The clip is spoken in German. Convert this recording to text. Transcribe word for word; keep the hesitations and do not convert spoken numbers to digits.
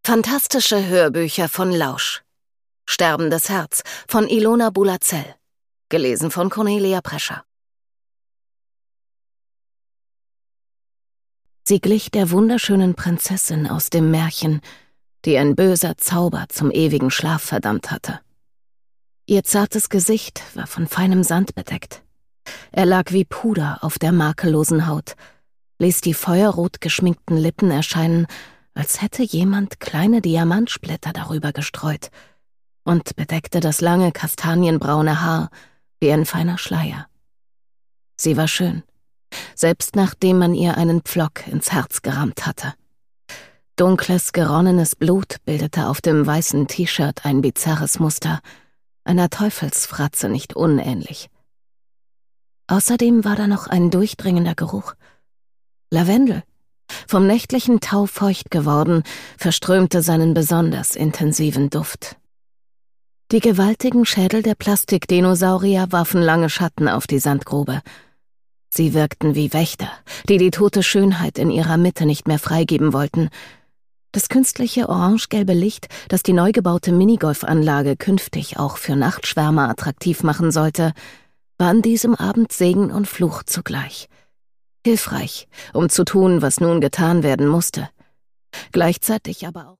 Fantastische Hörbücher von Lausch. Sterbendes Herz von Ilona Bulacel. Gelesen von Cornelia Prescher. Sie glich der wunderschönen Prinzessin aus dem Märchen, die ein böser Zauber zum ewigen Schlaf verdammt hatte. Ihr zartes Gesicht war von feinem Sand bedeckt. Er lag wie Puder auf der makellosen Haut, ließ die feuerrot geschminkten Lippen erscheinen, als hätte jemand kleine Diamantsplitter darüber gestreut, und bedeckte das lange kastanienbraune Haar wie ein feiner Schleier. Sie war schön, selbst nachdem man ihr einen Pflock ins Herz gerammt hatte. Dunkles, geronnenes Blut bildete auf dem weißen T-Shirt ein bizarres Muster, einer Teufelsfratze nicht unähnlich. Außerdem war da noch ein durchdringender Geruch. Lavendel, vom nächtlichen Tau feucht geworden, verströmte seinen besonders intensiven Duft. Die gewaltigen Schädel der Plastikdinosaurier warfen lange Schatten auf die Sandgrube. Sie wirkten wie Wächter, die die tote Schönheit in ihrer Mitte nicht mehr freigeben wollten. Das künstliche orangegelbe Licht, das die neu gebaute Minigolfanlage künftig auch für Nachtschwärmer attraktiv machen sollte, war an diesem Abend Segen und Fluch zugleich. Hilfreich, um zu tun, was nun getan werden musste. Gleichzeitig aber auch